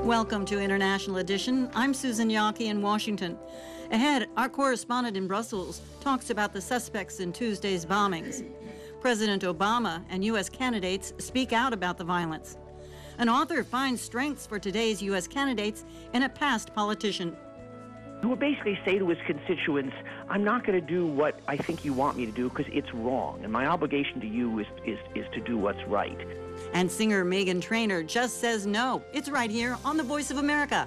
Welcome to International Edition. I'm Susan Yockey in Washington. Ahead, our correspondent in Brussels talks about the suspects in Tuesday's bombings. President Obama and U.S. candidates speak out about the violence. An author finds strengths for today's U.S. candidates in a past politician. Who would basically say to his constituents, I'm not going to do what I think you want me to do because it's wrong, and my obligation to you is to do what's right. And singer Meghan Trainor just says no. It's right here on The Voice of America.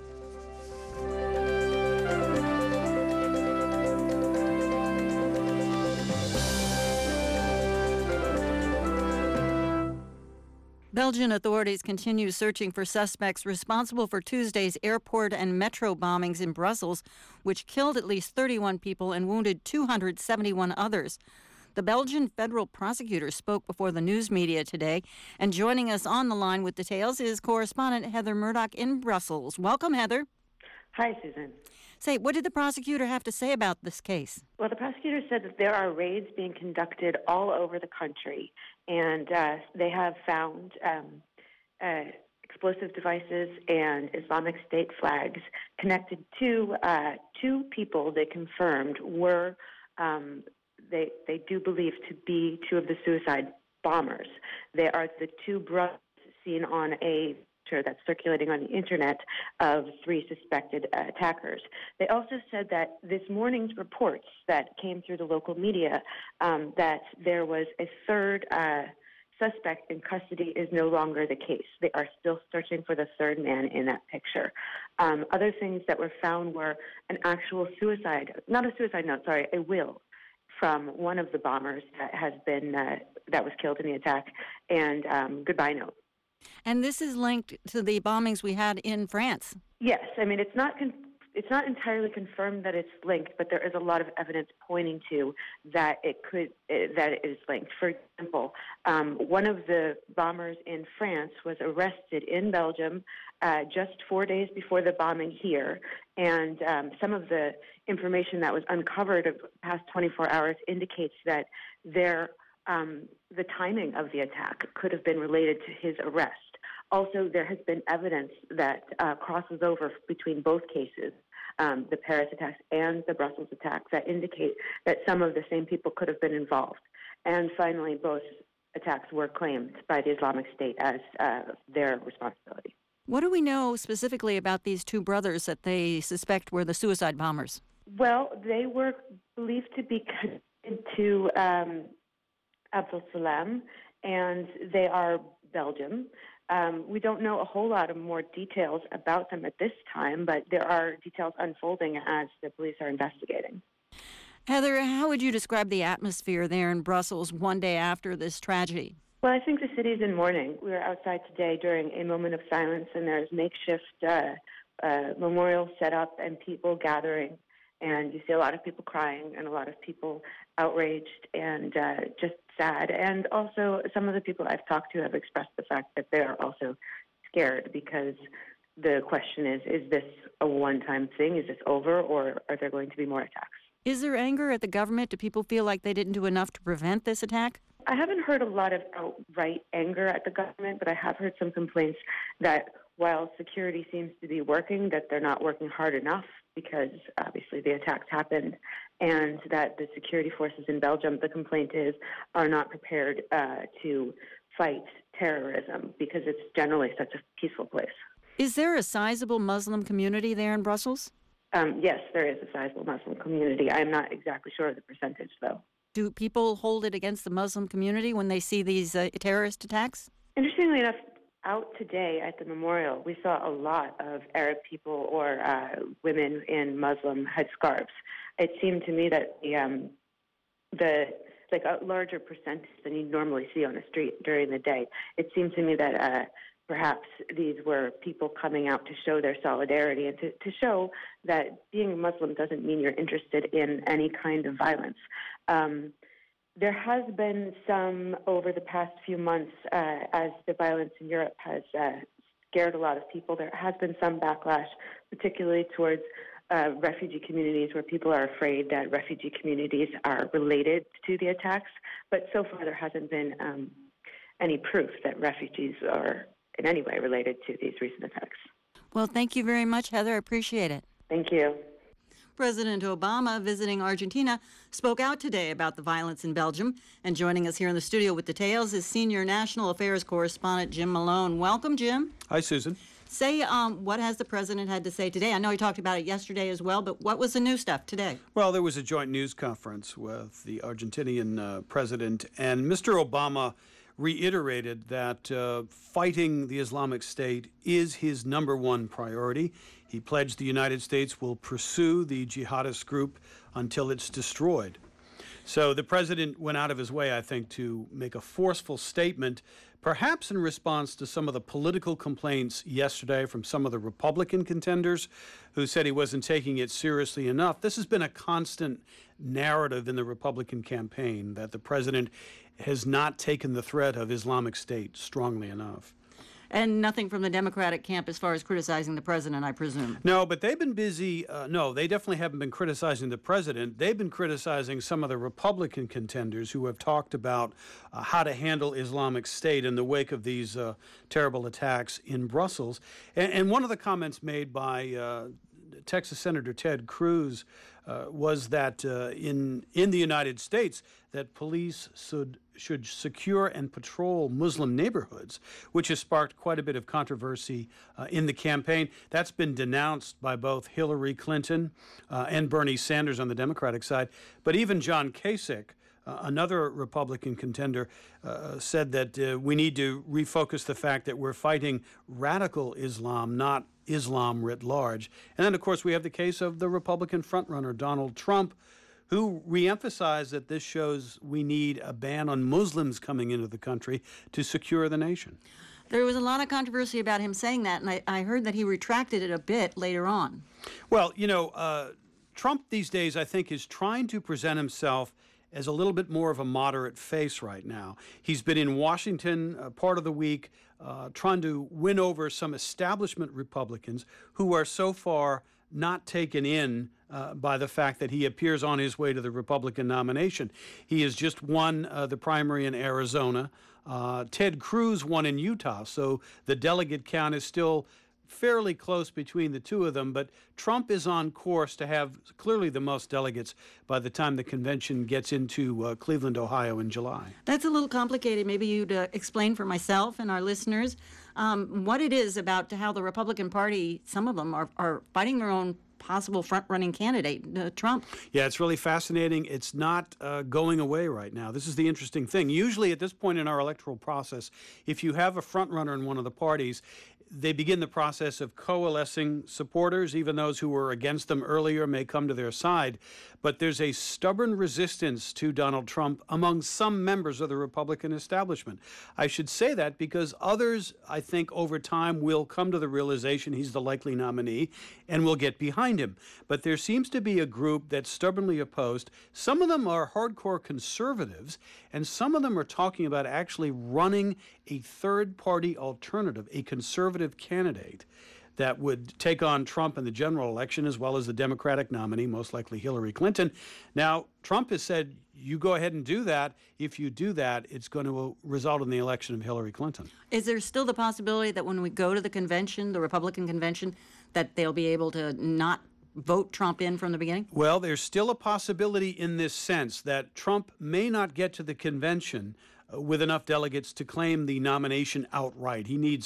Belgian authorities continue searching for suspects responsible for Tuesday's airport and metro bombings in Brussels, which killed at least 31 people and wounded 271 others. The Belgian federal prosecutor spoke before the news media today, and joining us on the line with details is correspondent Heather Murdoch in Brussels. Welcome, Heather. Hi, Susan. Say, what did the prosecutor have to say about this case? Well, the prosecutor said that there are raids being conducted all over the country, and they have found explosive devices and Islamic State flags connected to two people they confirmed were they do believe to be two of the suicide bombers. They are the two brothers seen on a picture that's circulating on the internet of three suspected attackers. They also said that this morning's reports that came through the local media that there was a third suspect in custody is no longer the case. They are still searching for the third man in that picture. Other things that were found were an actual a will from one of the bombers that has been that was killed in the attack, and goodbye note. And this is linked to the bombings we had in France. Yes, I mean it's not entirely confirmed that it's linked, but there is a lot of evidence pointing to that it is linked. For example, one of the bombers in France was arrested in Belgium just 4 days before the bombing here, and some of the information that was uncovered of the past 24 hours indicates that the timing of the attack could have been related to his arrest. Also, there has been evidence that crosses over between both cases, the Paris attacks and the Brussels attacks, that indicate that some of the same people could have been involved. And finally, both attacks were claimed by the Islamic State as their responsibility. What do we know specifically about these two brothers that they suspect were the suicide bombers? Well, they were believed to be connected to Abdel Salam, and they are Belgian. We don't know a whole lot of more details about them at this time, but there are details unfolding as the police are investigating. Heather, how would you describe the atmosphere there in Brussels one day after this tragedy? Well, I think the city's in mourning. We were outside today during a moment of silence, and there's makeshift memorials set up and people gathering. And you see a lot of people crying and a lot of people outraged and just sad. And also some of the people I've talked to have expressed the fact that they are also scared because the question is this a one-time thing? Is this over, or are there going to be more attacks? Is there anger at the government? Do people feel like they didn't do enough to prevent this attack? I haven't heard a lot of outright anger at the government, but I have heard some complaints that while security seems to be working, that they're not working hard enough because obviously the attacks happened, and that the security forces in Belgium, the complaint is, are not prepared to fight terrorism because it's generally such a peaceful place. Is there a sizable Muslim community there in Brussels? Yes, there is a sizable Muslim community. I'm not exactly sure of the percentage, though. Do people hold it against the Muslim community when they see these terrorist attacks? Interestingly enough, out today at the memorial, we saw a lot of Arab people or women in Muslim headscarves. It seemed to me that a larger percentage than you normally see on the street during the day. It seemed to me that perhaps these were people coming out to show their solidarity and to show that being a Muslim doesn't mean you're interested in any kind of violence. There has been some over the past few months, as the violence in Europe has scared a lot of people. There has been some backlash, particularly towards refugee communities where people are afraid that refugee communities are related to the attacks. But so far there hasn't been any proof that refugees are in any way related to these recent attacks. Well, thank you very much, Heather. I appreciate it. Thank you. President Obama, visiting Argentina, spoke out today about the violence in Belgium. And joining us here in the studio with details is Senior National Affairs Correspondent Jim Malone. Welcome, Jim. Hi, Susan. Say, what has the president had to say today? I know he talked about it yesterday as well, but what was the new stuff today? Well, there was a joint news conference with the Argentinian president, and Mr. Obama reiterated that fighting the Islamic State is his number one priority. He pledged the United States will pursue the jihadist group until it's destroyed. So the president went out of his way, I think, to make a forceful statement, perhaps in response to some of the political complaints yesterday from some of the Republican contenders who said he wasn't taking it seriously enough. This has been a constant narrative in the Republican campaign, that the president has not taken the threat of Islamic State strongly enough. And nothing from the Democratic camp as far as criticizing the president, I presume. No, but they've been busy. No, they definitely haven't been criticizing the president. They've been criticizing some of the Republican contenders who have talked about how to handle Islamic State in the wake of these terrible attacks in Brussels. And one of the comments made by Texas Senator Ted Cruz was that in the United States, that police should secure and patrol Muslim neighborhoods, which has sparked quite a bit of controversy in the campaign. That's been denounced by both Hillary Clinton and Bernie Sanders on the Democratic side. But even John Kasich, another Republican contender, said that we need to refocus the fact that we're fighting radical Islam, not Islam writ large. And then, of course, we have the case of the Republican frontrunner, Donald Trump, who reemphasized that this shows we need a ban on Muslims coming into the country to secure the nation. There was a lot of controversy about him saying that, and I heard that he retracted it a bit later on. Well, Trump these days, I think, is trying to present himself as a little bit more of a moderate face right now. He's been in Washington part of the week trying to win over some establishment Republicans who are so far not taken in by the fact that he appears on his way to the Republican nomination. He has just won the primary in Arizona. Ted Cruz won in Utah, so the delegate count is still fairly close between the two of them, but Trump is on course to have clearly the most delegates by the time the convention gets into Cleveland, Ohio in July. That's a little complicated. Maybe you'd explain for myself and our listeners what it is about how the Republican Party, some of them are fighting their own possible front-running candidate, Trump. Yeah, it's really fascinating. It's not going away right now. This is the interesting thing. Usually at this point in our electoral process, if you have a front-runner in one of the parties, they begin the process of coalescing supporters. Even those who were against them earlier may come to their side. But there's a stubborn resistance to Donald Trump among some members of the Republican establishment. I should say that because others, I think, over time will come to the realization he's the likely nominee and will get behind him. But there seems to be a group that's stubbornly opposed. Some of them are hardcore conservatives, and some of them are talking about actually running a third-party alternative, a conservative candidate that would take on Trump in the general election as well as the Democratic nominee, most likely Hillary Clinton. Now, Trump has said, you go ahead and do that. If you do that, it's going to result in the election of Hillary Clinton. Is there still the possibility that when we go to the convention, the Republican convention, that they'll be able to not vote Trump in from the beginning? Well, there's still a possibility in this sense that Trump may not get to the convention with enough delegates to claim the nomination outright. He needs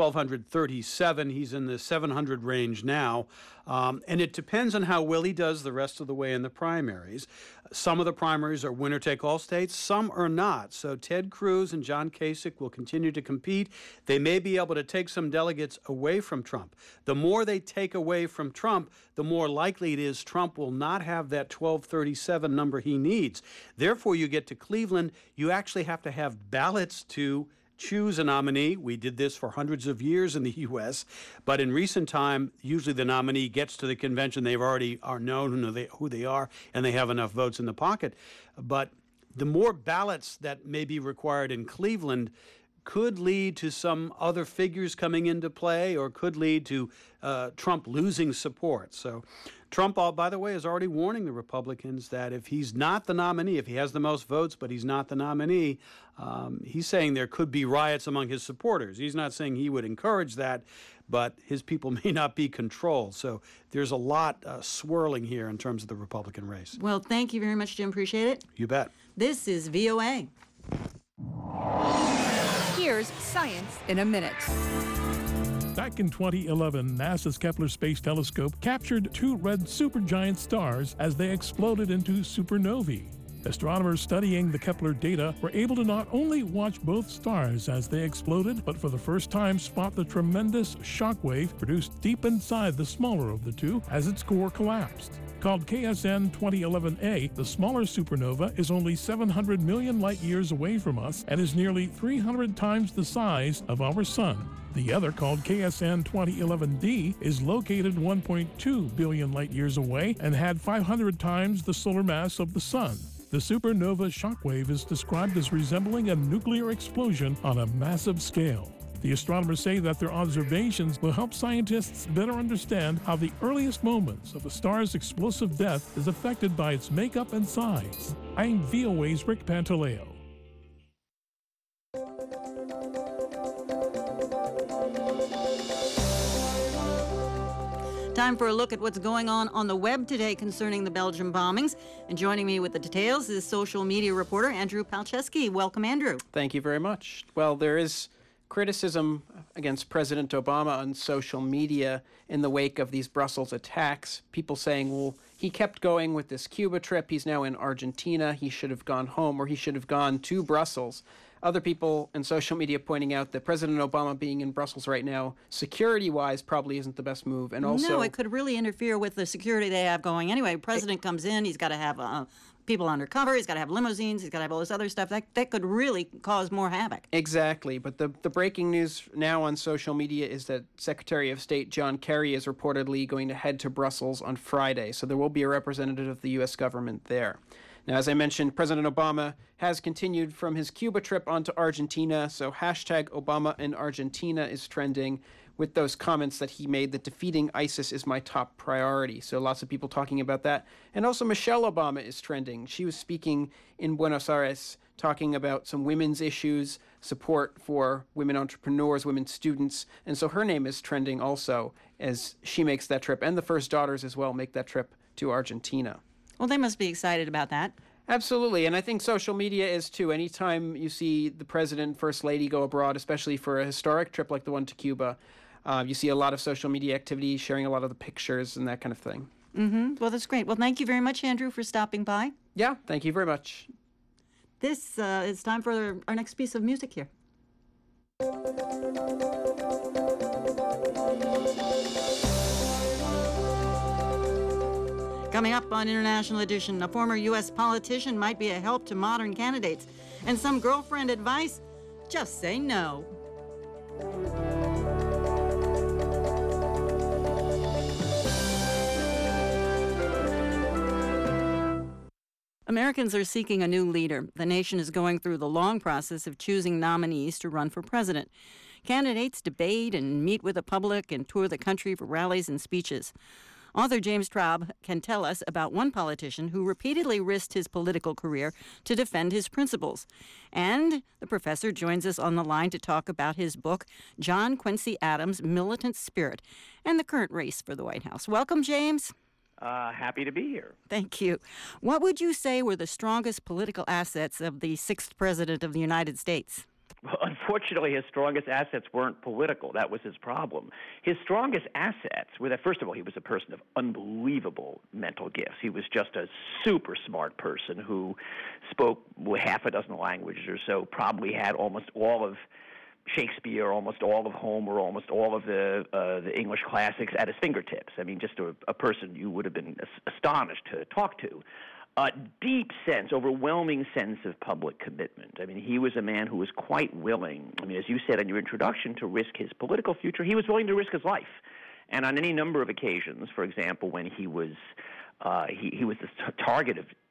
1,237. He's in the 700 range now. And it depends on how well he does the rest of the way in the primaries. Some of the primaries are winner-take-all states. Some are not. So Ted Cruz and John Kasich will continue to compete. They may be able to take some delegates away from Trump. The more they take away from Trump, the more likely it is Trump will not have that 1,237 number he needs. Therefore, you get to Cleveland, you actually have to have ballots to choose a nominee. We did this for hundreds of years in the U.S., but in recent time, usually the nominee gets to the convention. They already are known who they are, and they have enough votes in the pocket. But the more ballots that may be required in Cleveland could lead to some other figures coming into play or could lead to Trump losing support. So Trump, by the way, is already warning the Republicans that if he's not the nominee, if he has the most votes but he's not the nominee, he's saying there could be riots among his supporters. He's not saying he would encourage that, but his people may not be controlled. So there's a lot swirling here in terms of the Republican race. Well, thank you very much, Jim. Appreciate it. You bet. This is VOA. Here's Science in a Minute. Back in 2011, NASA's Kepler Space Telescope captured two red supergiant stars as they exploded into supernovae. Astronomers studying the Kepler data were able to not only watch both stars as they exploded, but for the first time spot the tremendous shock wave produced deep inside the smaller of the two as its core collapsed. Called KSN 2011A, the smaller supernova is only 700 million light-years away from us and is nearly 300 times the size of our Sun. The other, called KSN 2011D, is located 1.2 billion light-years away and had 500 times the solar mass of the Sun. The supernova shockwave is described as resembling a nuclear explosion on a massive scale. The astronomers say that their observations will help scientists better understand how the earliest moments of a star's explosive death is affected by its makeup and size. I'm VOA's Rick Pantaleo. Time for a look at what's going on the web today concerning the Belgium bombings. And joining me with the details is social media reporter Andrew Palczewski. Welcome, Andrew. Thank you very much. Well, there is criticism against President Obama on social media in the wake of these Brussels attacks. People saying, well, he kept going with this Cuba trip. He's now in Argentina. He should have gone home, or he should have gone to Brussels. Other people in social media pointing out that President Obama being in Brussels right now, security-wise, probably isn't the best move. And also, no, it could really interfere with the security they have going. Anyway, President comes in, he's got to have people undercover, he's got to have limousines, he's got to have all this other stuff. That could really cause more havoc. Exactly. But the breaking news now on social media is that Secretary of State John Kerry is reportedly going to head to Brussels on Friday. So there will be a representative of the U.S. government there. Now, as I mentioned, President Obama has continued from his Cuba trip onto Argentina, so hashtag Obama in Argentina is trending with those comments that he made that defeating ISIS is my top priority. So lots of people talking about that. And also Michelle Obama is trending. She was speaking in Buenos Aires talking about some women's issues, support for women entrepreneurs, women students. And so her name is trending also as she makes that trip, and the first daughters as well make that trip to Argentina. Well, they must be excited about that. Absolutely, and I think social media is too. Anytime you see the president, first lady go abroad, especially for a historic trip like the one to Cuba, you see a lot of social media activity, sharing a lot of the pictures and that kind of thing. Mm-hmm. Well, that's great. Well, thank you very much, Andrew, for stopping by. Yeah, thank you very much. This is time for our next piece of music here. Coming up on International Edition, a former U.S. politician might be a help to modern candidates. And some girlfriend advice, just say no. Americans are seeking a new leader. The nation is going through the long process of choosing nominees to run for president. Candidates debate and meet with the public and tour the country for rallies and speeches. Author James Traub can tell us about one politician who repeatedly risked his political career to defend his principles. And the professor joins us on the line to talk about his book, John Quincy Adams' Militant Spirit, and the current race for the White House. Welcome, James. Happy to be here. Thank you. What would you say were the strongest political assets of the sixth president of the United States? Well, unfortunately, his strongest assets weren't political. That was his problem. His strongest assets were that, first of all, he was a person of unbelievable mental gifts. He was just a super smart person who spoke half a dozen languages or so, probably had almost all of Shakespeare, almost all of Homer, almost all of the English classics at his fingertips. I mean, just a person you would have been astonished to talk to. A deep sense, overwhelming sense of public commitment. I mean, he was a man who was quite willing, I mean, as you said in your introduction, to risk his political future. He was willing to risk his life. And on any number of occasions, for example, when he was the target of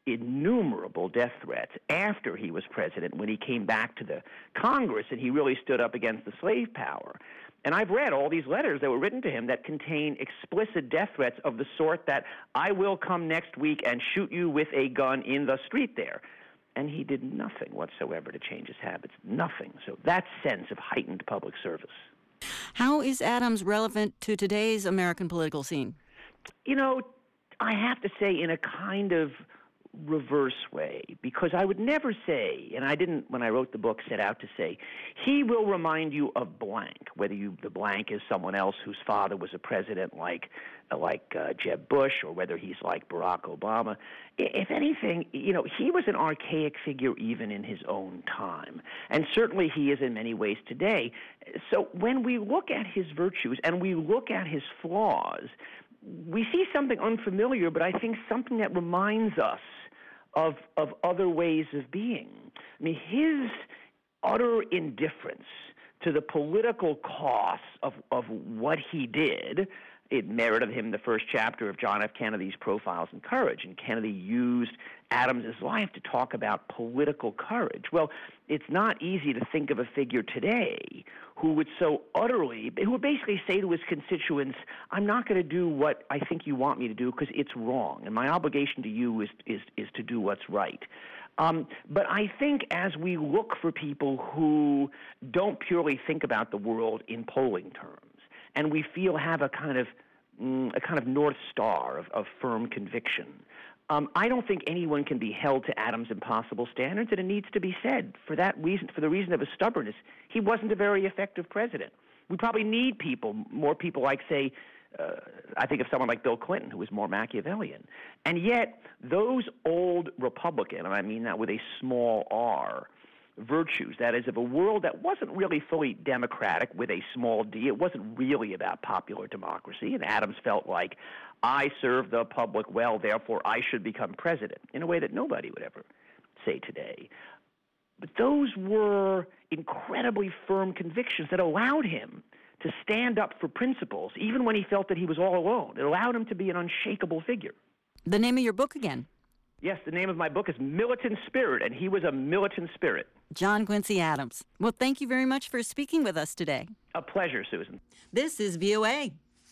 innumerable death threats after he was president, when he came back to the Congress and he really stood up against the slave power. And I've read all these letters that were written to him that contain explicit death threats of the sort that I will come next week and shoot you with a gun in the street there. And he did nothing whatsoever to change his habits, nothing. So that sense of heightened public service. How is Adams relevant to today's American political scene? You know, I have to say in a kind of reverse way, because I would never say, and I didn't when I wrote the book set out to say, he will remind you of blank, whether the blank is someone else whose father was a president like Jeb Bush, or whether he's like Barack Obama. If anything, you know, he was an archaic figure even in his own time, and certainly he is in many ways today. So when we look at his virtues and we look at his flaws, we see something unfamiliar, but I think something that reminds us of other ways of being. I mean, his utter indifference to the political costs of what he did, it merited him the first chapter of John F. Kennedy's Profiles in Courage, and Kennedy used Adams's life to talk about political courage. Well, it's not easy to think of a figure today who would basically say to his constituents, I'm not going to do what I think you want me to do because it's wrong, and my obligation to you is to do what's right. But I think as we look for people who don't purely think about the world in polling terms, and we feel have a kind of North Star of firm conviction, I don't think anyone can be held to Adams' impossible standards, and it needs to be said, for that reason, for the reason of his stubbornness, he wasn't a very effective president. We probably need more people like, say, I think of someone like Bill Clinton, who was more Machiavellian. And yet, those old Republican, and I mean that with a small r, virtues, that is, of a world that wasn't really fully democratic with a small d. It wasn't really about popular democracy, and Adams felt like, I serve the public well, therefore I should become president, in a way that nobody would ever say today. But those were incredibly firm convictions that allowed him to stand up for principles, even when he felt that he was all alone. It allowed him to be an unshakable figure. The name of your book again? Yes, the name of my book is Militant Spirit, and he was a militant spirit. John Quincy Adams. Well, thank you very much for speaking with us today. A pleasure, Susan. This is VOA.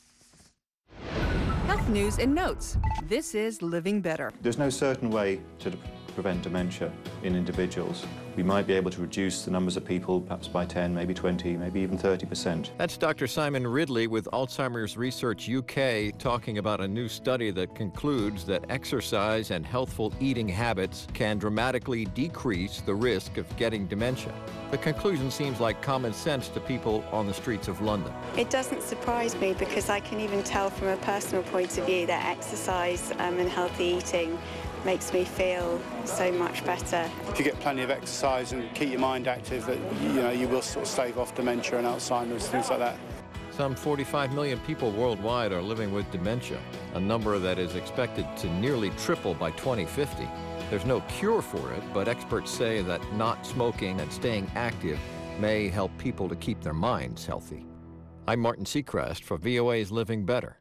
Health news and notes. This is Living Better. There's no certain way to prevent dementia in individuals. We might be able to reduce the numbers of people perhaps by 10, maybe 20, maybe even 30%. That's Dr. Simon Ridley with Alzheimer's Research UK talking about a new study that concludes that exercise and healthful eating habits can dramatically decrease the risk of getting dementia. The conclusion seems like common sense to people on the streets of London. It doesn't surprise me because I can even tell from a personal point of view that exercise and healthy eating makes me feel so much better. If you get plenty of exercise and keep your mind active, that you will sort of stave off dementia and Alzheimer's, things like that. Some 45 million people worldwide are living with dementia, a number that is expected to nearly triple by 2050. There's no cure for it, but experts say that not smoking and staying active may help people to keep their minds healthy. I'm Martin Seacrest for VOA's Living Better.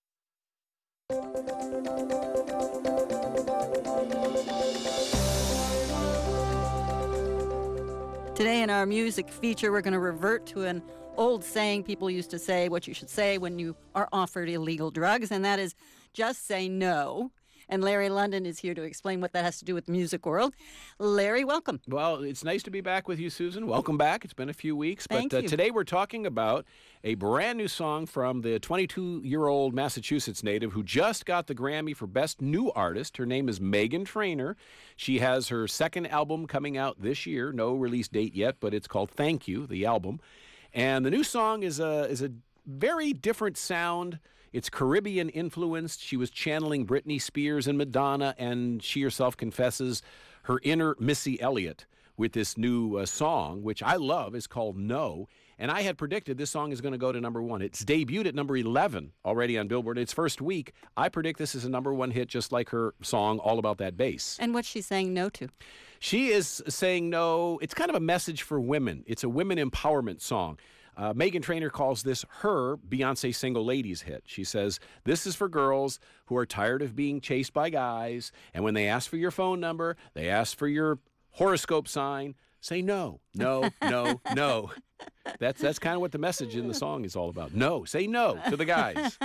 Today in our music feature, we're going to revert to an old saying people used to say, what you should say when you are offered illegal drugs, and that is just say no. And Larry London is here to explain what that has to do with the music world. Larry, welcome. Well, it's nice to be back with you, Susan. Welcome back. It's been a few weeks. Thank you. Today we're talking about a brand new song from the 22-year-old Massachusetts native who just got the Grammy for Best New Artist. Her name is Meghan Trainor. She has her second album coming out this year. No release date yet, but it's called Thank You, the album. And the new song is a very different sound. It's Caribbean influenced. She was channeling Britney Spears and Madonna, and she herself confesses her inner Missy Elliott with this new song, which I love, is called No. And I had predicted this song is going to go to number one. It's debuted at number 11 already on Billboard. Its first week, I predict this is a number one hit, just like her song, All About That Bass. And what's she saying no to? She is saying no. It's kind of a message for women. It's a women empowerment song. Meghan Trainor calls this her Beyonce Single Ladies hit. She says, this is for girls who are tired of being chased by guys, and when they ask for your phone number, they ask for your horoscope sign, say no, no, no, no. That's kind of what the message in the song is all about. No, say no to the guys.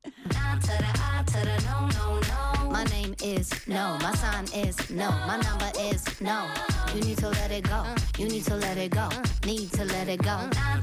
My name is no, my sign is no, my number is no. You need to let it go, you need to let it go, need to let it go.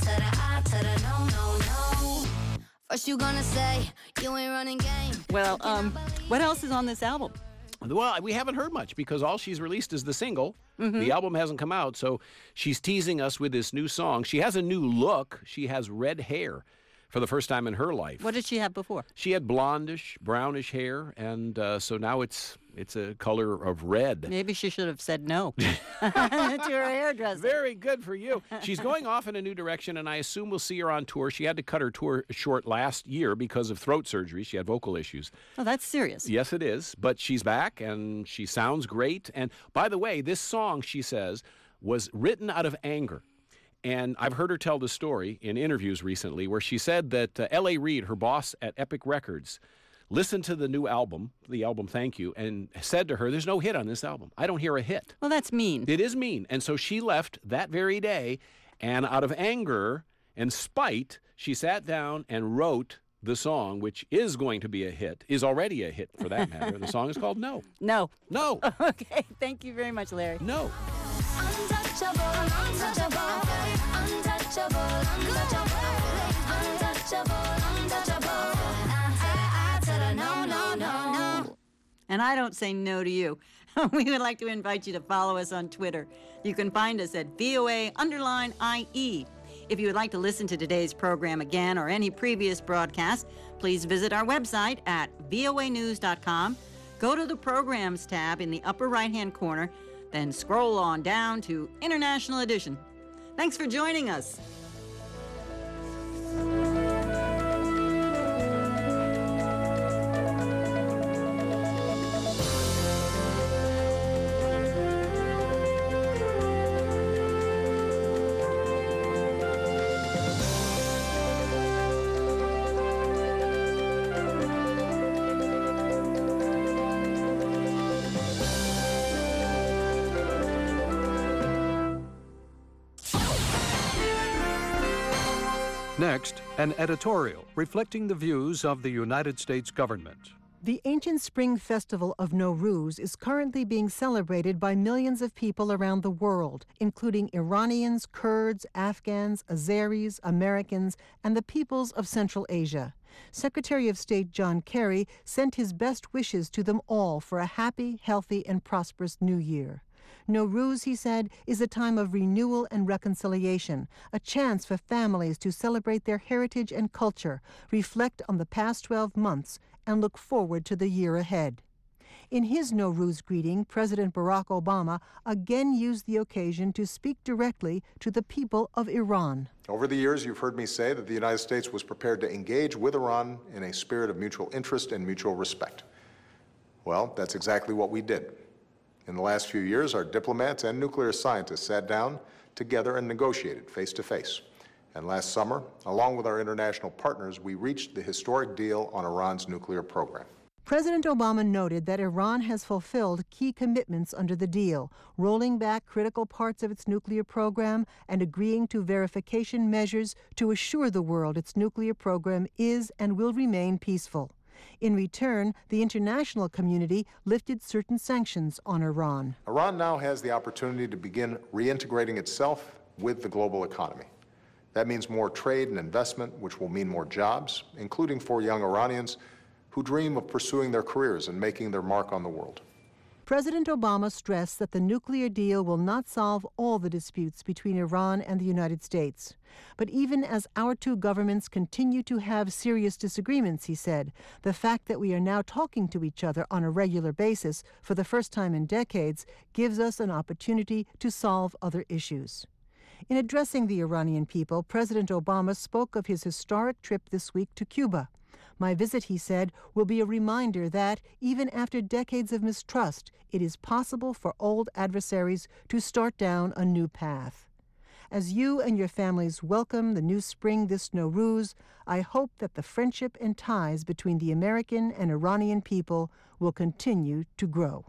No. First you gonna say you ain't running game. Well, what else is on this album? Well, we haven't heard much because all she's released is the single. Mm-hmm. The album hasn't come out, so she's teasing us with this new song. She has a new look. She has red hair for the first time in her life. What did she have before? She had blondish, brownish hair, and so now it's a color of red. Maybe she should have said no to her hairdresser. Very good for you. She's going off in a new direction, and I assume we'll see her on tour. She had to cut her tour short last year because of throat surgery. She had vocal issues. Oh, that's serious. Yes, it is. But she's back, and she sounds great. And by the way, this song, she says, was written out of anger. And I've heard her tell the story in interviews recently where she said that L.A. Reid, her boss at Epic Records, listened to the new album, the album Thank You, and said to her, there's no hit on this album. I don't hear a hit. Well, that's mean. It is mean. And so she left that very day, and out of anger and spite, she sat down and wrote the song, which is going to be a hit, is already a hit for that matter. The song is called No. No. No. Okay. Thank you very much, Larry. No. Untouchable, untouchable, untouchable, untouchable, no. And I don't say no to you. We would like to invite you to follow us on Twitter. You can find us at VOA_IE. If you would like to listen to today's program again or any previous broadcast, please visit our website at voanews.com. Go to the Programs tab in the upper right-hand corner, then scroll on down to International Edition. Thanks for joining us. Next, an editorial reflecting the views of the United States government. The ancient spring festival of Nowruz is currently being celebrated by millions of people around the world, including Iranians, Kurds, Afghans, Azeris, Americans, and the peoples of Central Asia. Secretary of State John Kerry sent his best wishes to them all for a happy, healthy, and prosperous new year. Nowruz, he said, is a time of renewal and reconciliation, a chance for families to celebrate their heritage and culture, reflect on the past 12 months, and look forward to the year ahead. In his Nowruz greeting, President Barack Obama again used the occasion to speak directly to the people of Iran. Over the years, you've heard me say that the United States was prepared to engage with Iran in a spirit of mutual interest and mutual respect. Well, that's exactly what we did. In the last few years, our diplomats and nuclear scientists sat down together and negotiated face-to-face. And last summer, along with our international partners, we reached the historic deal on Iran's nuclear program. President Obama noted that Iran has fulfilled key commitments under the deal, rolling back critical parts of its nuclear program and agreeing to verification measures to assure the world its nuclear program is and will remain peaceful. In return, the international community lifted certain sanctions on Iran. Iran now has the opportunity to begin reintegrating itself with the global economy. That means more trade and investment, which will mean more jobs, including for young Iranians who dream of pursuing their careers and making their mark on the world. President Obama stressed that the nuclear deal will not solve all the disputes between Iran and the United States. But even as our two governments continue to have serious disagreements, he said, the fact that we are now talking to each other on a regular basis for the first time in decades gives us an opportunity to solve other issues. In addressing the Iranian people, President Obama spoke of his historic trip this week to Cuba. My visit, he said, will be a reminder that, even after decades of mistrust, it is possible for old adversaries to start down a new path. As you and your families welcome the new spring this Nowruz, I hope that the friendship and ties between the American and Iranian people will continue to grow.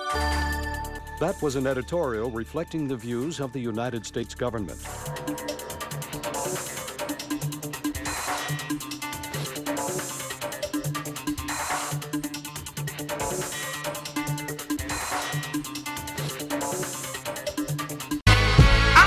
That was an editorial reflecting the views of the United States government.